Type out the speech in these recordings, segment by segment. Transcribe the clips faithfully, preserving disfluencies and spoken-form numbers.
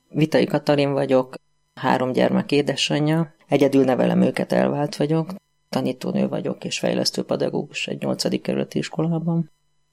Vitai Katalin vagyok, három gyermek édesanyja, egyedül nevelem őket, elvált vagyok, tanítónő vagyok és fejlesztőpedagógus egy nyolcadik kerületi iskolában.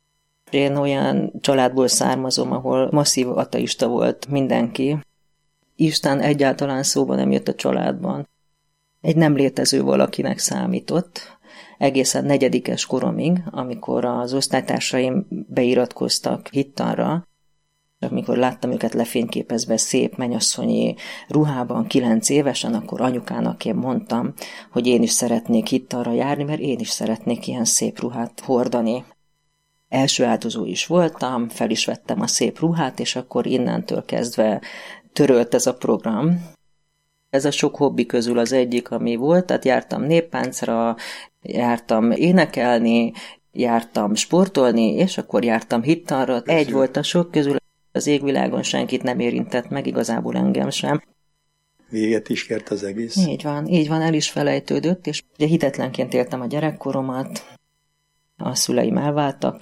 Én olyan családból származom, ahol masszív ateista volt mindenki. Isten egyáltalán szóba nem jött a családban. Egy nem létező valakinek számított, egészen negyedikes koromig, amikor az osztálytársaim beiratkoztak hittanra, amikor láttam őket lefényképezve szép mennyasszonyi ruhában kilenc évesen, akkor anyukának én mondtam, hogy én is szeretnék hittanra járni, mert én is szeretnék ilyen szép ruhát hordani. Első áldozó is voltam, fel is vettem a szép ruhát, és akkor innentől kezdve törölt ez a program. Ez a sok hobbi közül az egyik, ami volt, tehát jártam néppáncra, jártam énekelni, jártam sportolni, és akkor jártam hittanra. Egy volt a sok közül, az égvilágon senkit nem érintett meg, igazából engem sem. Véget is kért az egész. Így van, így van, el is felejtődött, és ugye hitetlenként éltem a gyerekkoromat, a szüleim elváltak,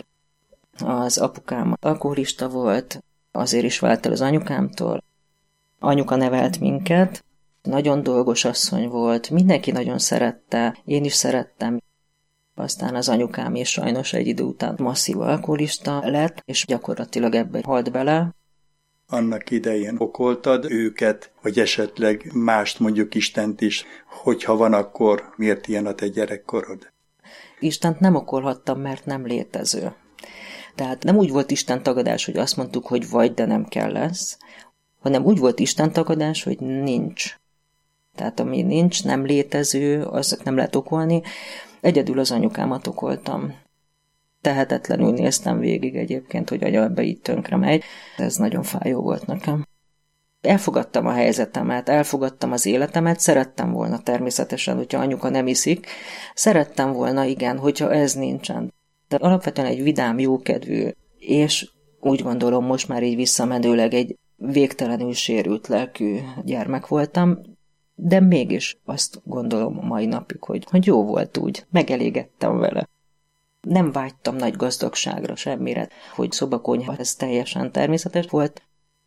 az apukám alkoholista volt, azért is vált el az anyukámtól. Anyuka nevelt minket, nagyon dolgos asszony volt, mindenki nagyon szerette, én is szerettem. Aztán az anyukám is sajnos egy idő után masszív alkoholista lett, és gyakorlatilag ebbe halt bele. Annak idején okoltad őket, vagy esetleg mást, mondjuk Istent is, hogyha van, akkor miért ilyen a te gyerekkorod? Istent nem okolhattam, mert nem létező. Tehát nem úgy volt Isten tagadás, hogy azt mondtuk, hogy vagy, de nem kell lesz, hanem úgy volt Isten tagadás, hogy nincs. Tehát ami nincs, nem létező, az nem lehet okolni. Egyedül az anyukámat okoltam. Tehetetlenül néztem végig egyébként, hogy anya ebbe így tönkre megy. Ez nagyon fájó volt nekem. Elfogadtam a helyzetemet, elfogadtam az életemet, szerettem volna természetesen, hogyha anyuka nem iszik. Szerettem volna, igen, hogyha ez nincsen. De alapvetően egy vidám, jókedvű, és úgy gondolom most már így visszamenőleg egy végtelenül sérült lelkű gyermek voltam, de mégis azt gondolom a mai napig, hogy, hogy jó volt úgy, megelégettem vele. Nem vágytam nagy gazdagságra semmire, hogy szobakonyha, ez teljesen természetes volt.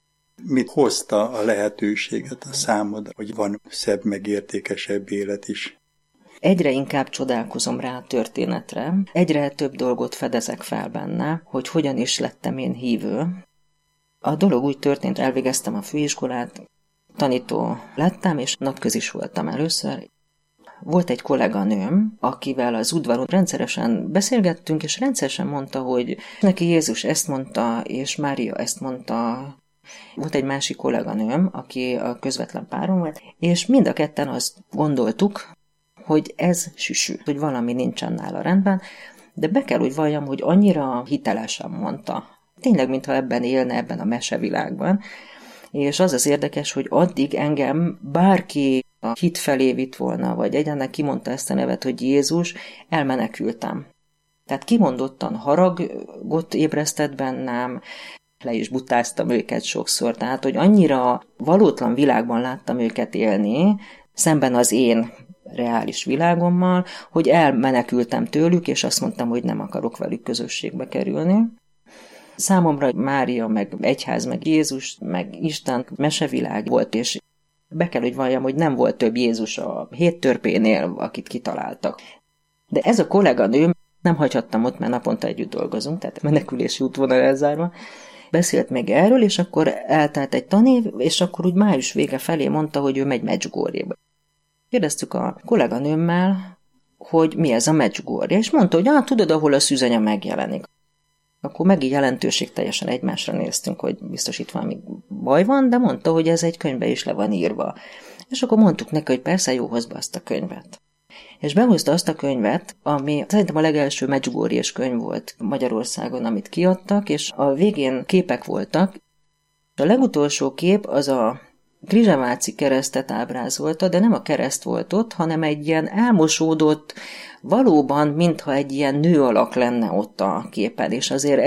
Mit hozta a lehetőséget a számodra, hogy van szebb, meg értékesebb élet is? Egyre inkább csodálkozom rá a történetre, egyre több dolgot fedezek fel benne, hogy hogyan is lettem én hívő. A dolog úgy történt, elvégeztem a főiskolát, tanító lettem, és napközis voltam először. Volt egy kolléganőm, akivel az udvaron rendszeresen beszélgettünk, és rendszeresen mondta, hogy neki Jézus ezt mondta, és Mária ezt mondta. Volt egy másik kolléganőm, aki a közvetlen párom volt, és mind a ketten azt gondoltuk, hogy ez süsű, hogy valami nincsen nála rendben, de be kell, hogy valljam, hogy annyira hitelesen mondta. Tényleg, mintha ebben élne, ebben a mesevilágban. És az az érdekes, hogy addig engem bárki a hit felé vitt volna, vagy egyennek kimondta ezt a nevet, hogy Jézus, elmenekültem. Tehát kimondottan haragot ébresztett bennem, le is butáztam őket sokszor, tehát, hogy annyira valótlan világban láttam őket élni, szemben az én reális világommal, hogy elmenekültem tőlük, és azt mondtam, hogy nem akarok velük közösségbe kerülni. Számomra Mária, meg egyház, meg Jézus, meg Isten mesevilág volt, és be kell, hogy valljam, hogy nem volt több Jézus a hét törpénél, akit kitaláltak. De ez a kolléganő, nem hagyhattam ott, mert naponta együtt dolgozunk, tehát menekülési útvonal elzárva, beszélt még erről, és akkor eltelt egy tanév, és akkor úgy május vége felé mondta, hogy ő megy Medjugorjéba. Kérdeztük a kolléganőmmel, hogy mi ez a Medjugorje, és mondta, hogy ah, tudod, ahol a szűzanya megjelenik. Akkor meg így jelentőség teljesen egymásra néztünk, hogy biztos itt valami baj van, de mondta, hogy ez egy könyvbe is le van írva. És akkor mondtuk neki, hogy persze jó, hozd be azt a könyvet. És behozta azt a könyvet, ami szerintem a legelső Medjugorjes könyv volt Magyarországon, amit kiadtak, és a végén képek voltak. A legutolsó kép az a Krizseváci keresztet ábrázolta, de nem a kereszt volt ott, hanem egy ilyen elmosódott, valóban, mintha egy ilyen nő alak lenne ott a képen, és azért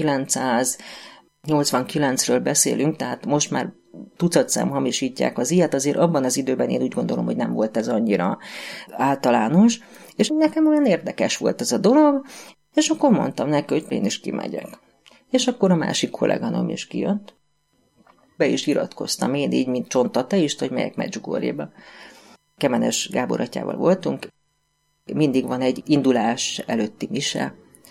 ezerkilencszáznyolcvankilencről beszélünk, tehát most már tucatszám hamisítják az ilyet, azért abban az időben én úgy gondolom, hogy nem volt ez annyira általános, és nekem olyan érdekes volt ez a dolog, és akkor mondtam neki, hogy én is kimegyek. És akkor a másik kolléganom is kijött, Be is iratkoztam én így, mint Csonta teist, hogy megyek Medjugorjébe. Kemenes Gábor atyával voltunk. Mindig van egy indulás előtti mise.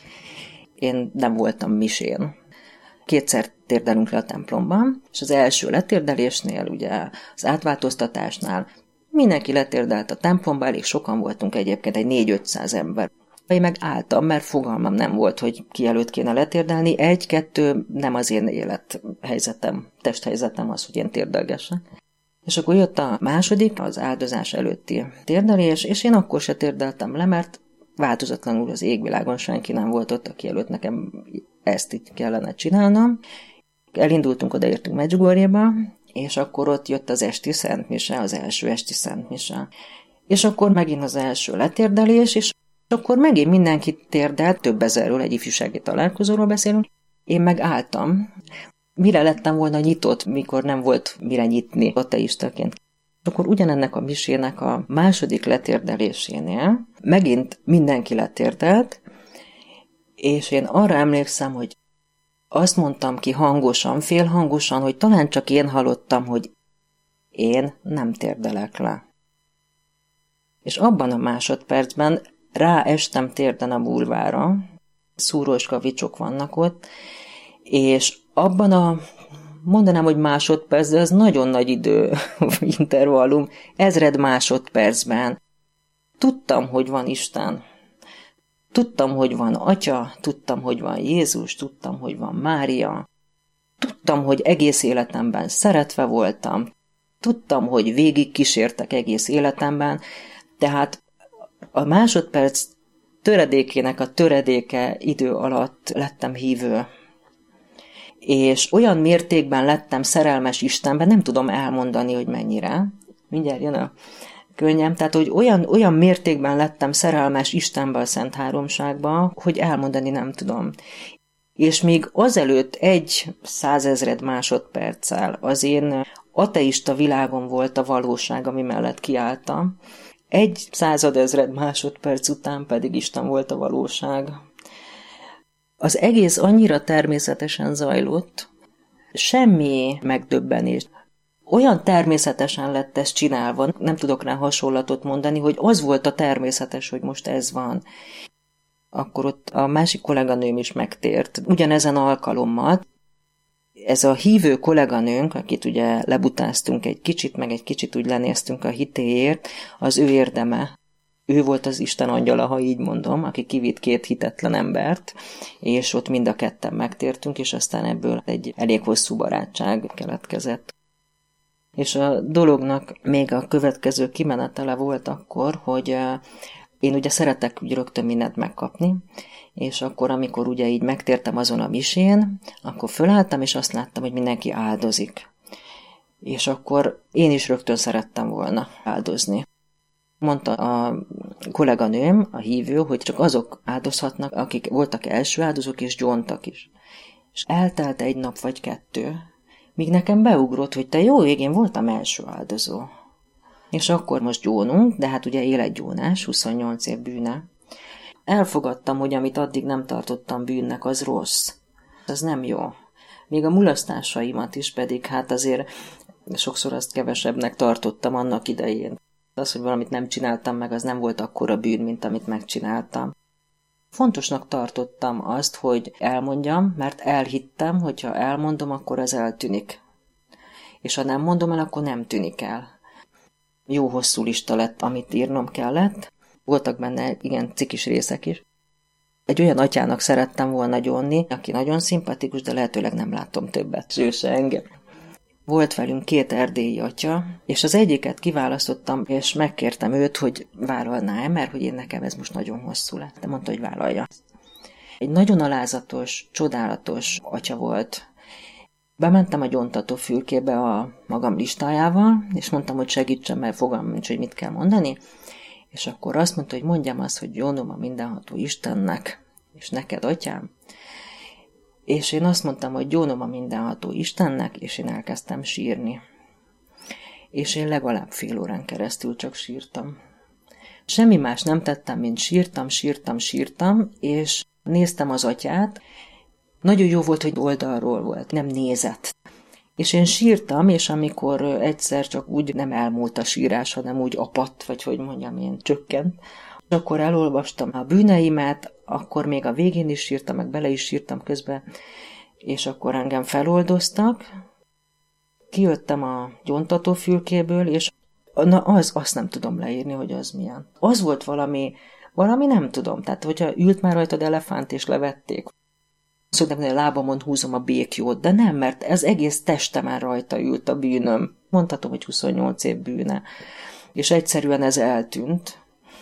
Én nem voltam misén. Kétszer térdelünk le a templomban, és az első letérdelésnél, ugye az átváltoztatásnál mindenki letérdelt a templomba, elég sokan voltunk egyébként, egy négy-ötszáz ember. Én meg álltam, mert fogalmam nem volt, hogy ki előtt kéne letérdelni. Egy-kettő nem az én élethelyzetem, testhelyzetem az, hogy én térdelgessek. És akkor jött a második, az áldozás előtti térdelés, és én akkor se térdeltem le, mert változatlanul az égvilágon senki nem volt ott, aki előtt nekem ezt így kellene csinálnom. Elindultunk, odaértünk Medjugorjéba, és akkor ott jött az esti szentmise, az első esti szentmise. És akkor megint az első letérdelés, és akkor megint mindenki térdelt, több ezerről, egy ifjúsági találkozóról beszélünk. Én meg álltam. Mire lettem volna nyitott, mikor nem volt mire nyitni ateistaként. Akkor ugyanennek a misének a második letérdelésénél megint mindenki letérdelt, és én arra emlékszem, hogy azt mondtam ki hangosan, félhangosan, hogy talán csak én hallottam, hogy én nem térdelek le. És abban a másodpercben ráestem térden a bulvára, szúrós kavicsok vannak ott, és abban a, mondanám, hogy másodperc, de ez nagyon nagy idő intervallum, ezred másodpercben tudtam, hogy van Isten. Tudtam, hogy van Atya, tudtam, hogy van Jézus, tudtam, hogy van Mária. Tudtam, hogy egész életemben szeretve voltam. Tudtam, hogy végig kísértek egész életemben. Tehát a másodperc töredékének a töredéke idő alatt lettem hívő. És olyan mértékben lettem szerelmes Istenben, nem tudom elmondani, hogy mennyire. Mindjárt jön a könnyem, tehát hogy olyan, olyan mértékben lettem szerelmes Istenbe, a Szent Háromságba, hogy elmondani nem tudom. És még azelőtt egy százezred másodperccel az én ateista világom volt a valóság, ami mellett kiálltam. Egy századezred másodperc után pedig Isten volt a valóság. Az egész annyira természetesen zajlott, semmi megdöbbenés. Olyan természetesen lett ez csinálva, nem tudok rá hasonlatot mondani, hogy az volt a természetes, hogy most ez van. Akkor ott a másik kolléganőm is megtért. Ugyanezen alkalommal ez a hívő kolléganőnk, akit ugye lebutáztunk egy kicsit, meg egy kicsit úgy lenéztünk a hitéért, az ő érdeme. Ő volt az Isten angyala, ha így mondom, aki kivitt két hitetlen embert, és ott mind a ketten megtértünk, és aztán ebből egy elég hosszú barátság keletkezett. És a dolognak még a következő kimenetele volt akkor, hogy én ugye szeretek úgy rögtön mindent megkapni, és akkor, amikor ugye így megtértem azon a misén, akkor fölálltam, és azt láttam, hogy mindenki áldozik. És akkor én is rögtön szerettem volna áldozni. Mondta a kolléganőm, a hívő, hogy csak azok áldozhatnak, akik voltak első áldozók, és gyóntak is. És eltelt egy nap vagy kettő, míg nekem beugrott, hogy te jó ég, én voltam első áldozó. És akkor most gyónunk, de hát ugye életgyónás, huszonnyolc év bűne. Elfogadtam, hogy amit addig nem tartottam bűnnek, az rossz. Ez nem jó. Még a mulasztásaimat is pedig, hát azért sokszor azt kevesebbnek tartottam annak idején. Az, hogy valamit nem csináltam meg, az nem volt akkora bűn, mint amit megcsináltam. Fontosnak tartottam azt, hogy elmondjam, mert elhittem, hogyha elmondom, akkor az eltűnik. És ha nem mondom el, akkor nem tűnik el. Jó hosszú lista lett, amit írnom kellett. Voltak benne igen cikis részek is. Egy olyan atyának szerettem volna gyónni, aki nagyon szimpatikus, de lehetőleg nem látom többet. Ő se engem. Volt velünk két erdélyi atya, és az egyiket kiválasztottam, és megkértem őt, hogy vállalná-e, mert hogy én nekem ez most nagyon hosszú lett. De mondta, hogy vállalja. Egy nagyon alázatos, csodálatos atya volt. Bementem a gyóntató fülkébe a magam listájával, és mondtam, hogy segítsen, mert fogalmam nincs, hogy mit kell mondani. És akkor azt mondta, hogy mondjam azt, hogy gyónom a mindenható Istennek, és neked, atyám. És én azt mondtam, hogy gyónom a mindenható Istennek, és én elkezdtem sírni. És én legalább fél órán keresztül csak sírtam. Semmi más nem tettem, mint sírtam, sírtam, sírtam, és néztem az atyát. Nagyon jó volt, hogy oldalról volt, nem nézett. És én sírtam, és amikor egyszer csak úgy nem elmúlt a sírás, hanem úgy apadt, vagy hogy mondjam én, csökkent, akkor elolvastam a bűneimet, akkor még a végén is sírtam, meg bele is sírtam közben, és akkor engem feloldoztak, kijöttem a gyóntatófülkéből, és na az, azt nem tudom leírni, hogy az milyen. Az volt valami, valami nem tudom, tehát hogyha ült már rajtad elefánt és levették, szoktam mondani, a lábamon húzom a békjót, de nem, mert ez egész testemen rajta ült a bűnöm. Mondhatom, hogy huszonnyolc év bűne. És egyszerűen ez eltűnt.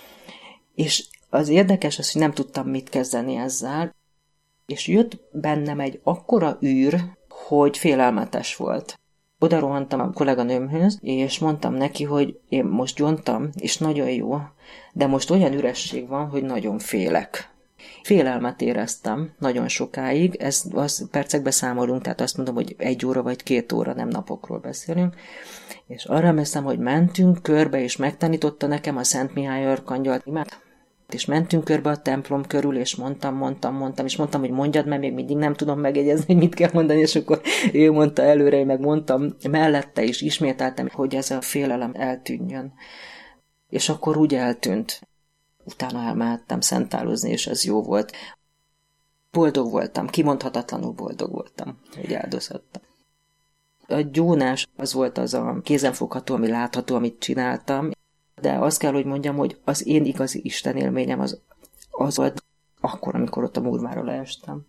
És az érdekes az, hogy nem tudtam mit kezdeni ezzel, és jött bennem egy akkora űr, hogy félelmetes volt. Oda rohantam a kolléganőmhöz, és mondtam neki, hogy én most gyóntam, és nagyon jó, de most olyan üresség van, hogy nagyon félek. Félelmet éreztem nagyon sokáig, ez az percekbe számolunk, tehát azt mondom, hogy egy óra vagy két óra, nem napokról beszélünk, és arra emlékszem, hogy mentünk körbe, és megtanította nekem a Szent Mihály Arkangyalt, és mentünk körbe a templom körül, és mondtam, mondtam, mondtam, és mondtam, hogy mondjad, mert még mindig nem tudom megegyezni, hogy mit kell mondani, és akkor ő mondta előre, én meg mondtam mellette, és ismételtem, hogy ez a félelem eltűnjön. És akkor úgy eltűnt. Utána elmehettem szentálozni, és ez jó volt. Boldog voltam, kimondhatatlanul boldog voltam, hogy áldozhattam. A gyónás az volt az a kézenfogható, ami látható, amit csináltam, de azt kell, hogy mondjam, hogy az én igazi Isten élményem az, az volt akkor, amikor ott a Múrmára leestem.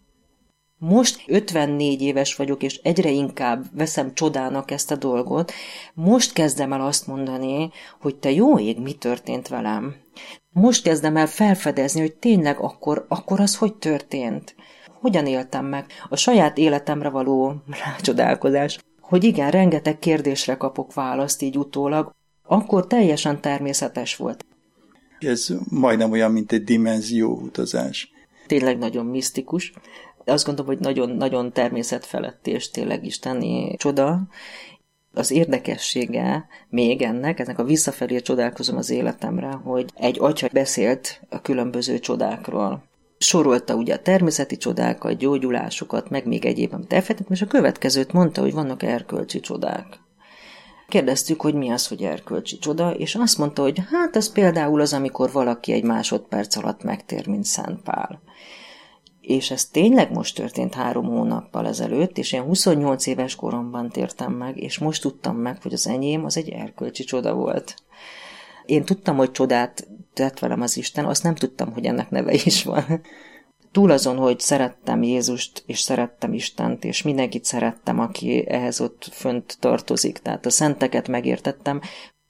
Most ötvennégy éves vagyok, és egyre inkább veszem csodának ezt a dolgot. Most kezdem el azt mondani, hogy te jó ég, mi történt velem. Most kezdem el felfedezni, hogy tényleg akkor, akkor az hogy történt. Hogyan éltem meg a saját életemre való rácsodálkozás. Hogy igen, rengeteg kérdésre kapok választ így utólag, akkor teljesen természetes volt. Ez majdnem olyan, mint egy dimenzióutazás. Tényleg nagyon misztikus. Azt gondolom, hogy nagyon-nagyon természetfeletti és tényleg isteni csoda. Az érdekessége még ennek, ennek a visszafelé csodálkozom az életemre, hogy egy atya beszélt a különböző csodákról. Sorolta ugye a természeti csodákat, gyógyulásokat, meg még egyéb, amit elfelejtettem, és a következőt mondta, hogy vannak erkölcsi csodák. Kérdeztük, hogy mi az, hogy erkölcsi csoda, és azt mondta, hogy hát ez például az, amikor valaki egy másodperc alatt megtér, mint Szent Pál. És ez tényleg most történt három hónappal ezelőtt, és én huszonnyolc éves koromban tértem meg, és most tudtam meg, hogy az enyém az egy erkölcsi csoda volt. Én tudtam, hogy csodát tett velem az Isten, azt nem tudtam, hogy ennek neve is van. Túl azon, hogy szerettem Jézust, és szerettem Istent, és mindenkit szerettem, aki ehhez ott fönt tartozik. Tehát a szenteket megértettem.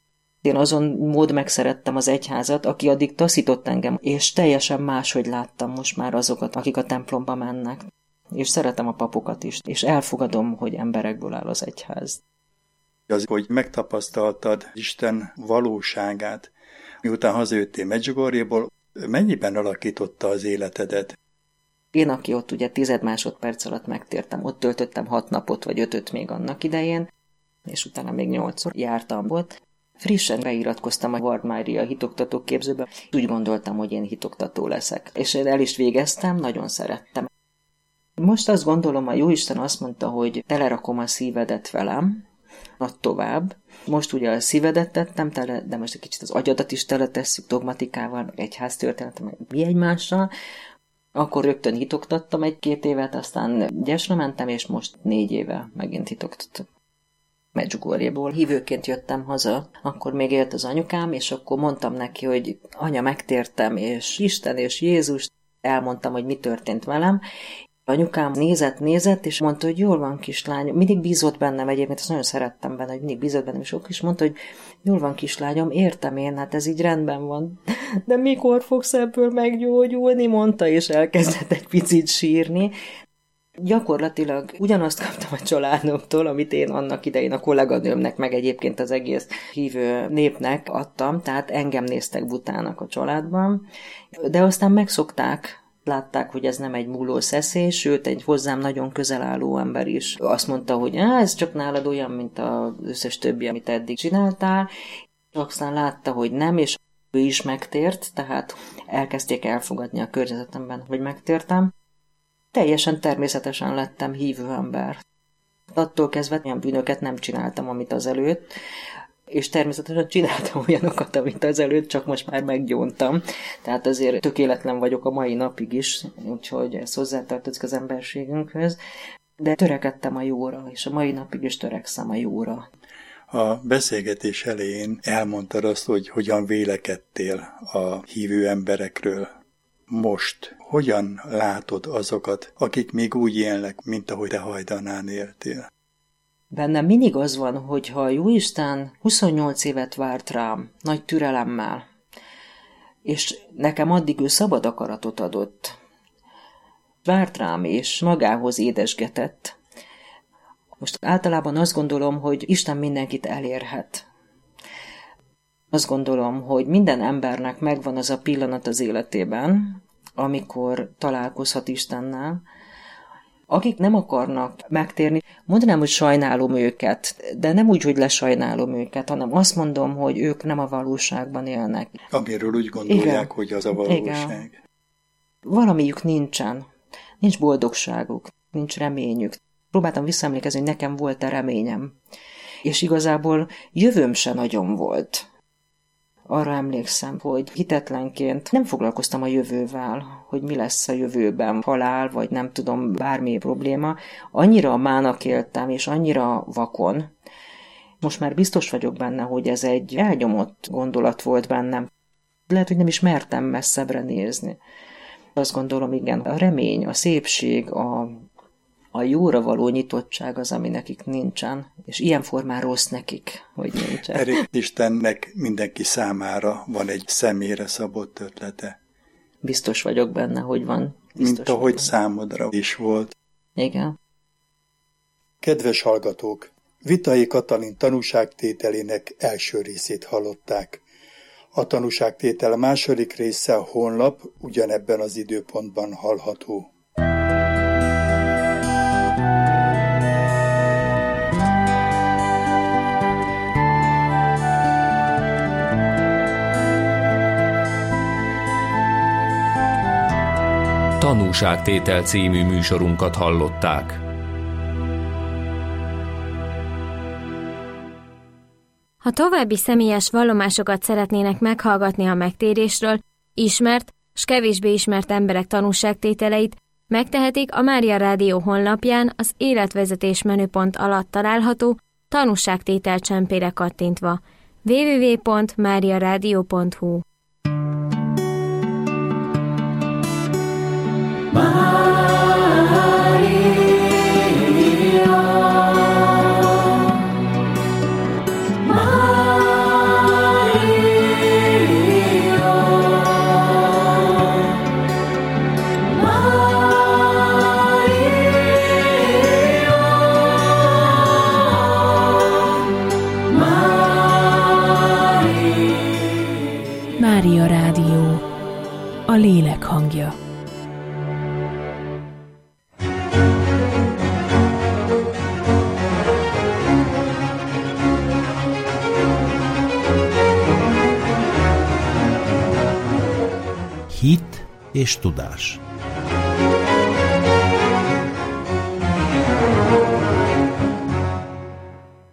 Én azon mód megszerettem az egyházat, aki addig taszított engem, és teljesen máshogy láttam most már azokat, akik a templomba mennek. És szeretem a papokat is, és elfogadom, hogy emberekből áll az egyház. Az, hogy megtapasztaltad Isten valóságát, miután hazajöttél Medjugorjeból, mennyiben alakította az életedet? Én, aki ott ugye tized másodperc alatt megtértem, ott töltöttem hat napot, vagy ötöt még annak idején, és utána még nyolcszor jártam volt. Frissen beiratkoztam a Ward Mária hitoktató képzőbe. Úgy gondoltam, hogy én hitoktató leszek. És el is végeztem, nagyon szerettem. Most azt gondolom, a Jóisten azt mondta, hogy telerakom a szívedet velem, add tovább. Most ugye a szívedet tettem tele, de most egy kicsit az agyadat is teletesszük dogmatikával, meg egyháztörténetem, meg mi egymással. Akkor rögtön hitoktattam egy-két évet, aztán Gyesre mentem, és most négy éve megint hitoktattam. Medjugorjeból hívőként jöttem haza, akkor még élt az anyukám, és akkor mondtam neki, hogy anya, megtértem, és Isten és Jézus, elmondtam, hogy mi történt velem. Anyukám nézett, nézett, és mondta, hogy jól van, kislányom. Mindig bízott bennem egyébként, ezt nagyon szerettem benne, hogy mindig bízott bennem, és is mondta, hogy jól van, kislányom, értem én, hát ez így rendben van. De mikor fogsz ebből meggyógyulni, mondta, és elkezdett egy picit sírni. Gyakorlatilag ugyanazt kaptam a családomtól, amit én annak idején a kolléganőmnek, meg egyébként az egész hívő népnek adtam, tehát engem néztek butának a családban, de aztán megszokták, látták, hogy ez nem egy múló szeszély, sőt, egy hozzám nagyon közel álló ember is azt mondta, hogy ez csak nálad olyan, mint az összes többi, amit eddig csináltál, aztán látta, hogy nem, és ő is megtért, tehát elkezdték elfogadni a környezetemben, hogy megtértem. Teljesen természetesen lettem hívő ember. Attól kezdve olyan bűnöket nem csináltam, amit azelőtt, és természetesen csináltam olyanokat, amit azelőtt, csak most már meggyóntam. Tehát azért tökéletlen vagyok a mai napig is, úgyhogy ez hozzátartozik az emberségünkhöz. De törekedtem a jóra, és a mai napig is törekszem a jóra. A beszélgetés elején elmondtad azt, hogy hogyan vélekedtél a hívő emberekről. Most hogyan látod azokat, akik még úgy élnek, mint ahogy te hajdanán éltél? Bennem mindig az van, hogy ha a Jóisten huszonnyolc évet várt rám, nagy türelemmel, és nekem addig ő szabad akaratot adott, várt rám és magához édesgetett. Most általában azt gondolom, hogy Isten mindenkit elérhet. Azt gondolom, hogy minden embernek megvan az a pillanat az életében, amikor találkozhat Istennel. Akik nem akarnak megtérni, mondanám, hogy sajnálom őket, de nem úgy, hogy lesajnálom őket, hanem azt mondom, hogy ők nem a valóságban élnek. Amiről úgy gondolják, igen, hogy az a valóság. Igen. Valamiük nincsen. Nincs boldogságuk, nincs reményük. Próbáltam visszaemlékezni, hogy nekem volt-e reményem. És igazából jövőm se nagyon volt. Arra emlékszem, hogy hitetlenként nem foglalkoztam a jövővel, hogy mi lesz a jövőben, halál, vagy nem tudom, bármi probléma. Annyira mának éltem, és annyira vakon. Most már biztos vagyok benne, hogy ez egy elnyomott gondolat volt bennem. Lehet, hogy nem is mertem messzebbre nézni. Azt gondolom, igen, a remény, a szépség, a, a jóra való nyitottság az, ami nekik nincsen, és ilyen formán rossz nekik, hogy nincsen. Erre Istennek mindenki számára van egy személyre szabott ötlete. Biztos vagyok benne, hogy van. Biztos Mint ahogy benne. Számodra is volt. Igen. Kedves hallgatók! Vitai Katalin tanúságtételének első részét hallották. A tanúságtétel második része a honlap ugyanebben az időpontban hallható. Tanúságtétel című műsorunkat hallották. Ha további személyes vallomásokat szeretnének meghallgatni a megtérésről, ismert s kevésbé ismert emberek tanúságtételeit, megtehetik a Mária Rádió honlapján az életvezetés menüpont alatt található tanúságtétel csempére kattintva. double-u double-u double-u pont mária rádió pont hu Mária Rádió, a lélek hangja. Hit és tudás.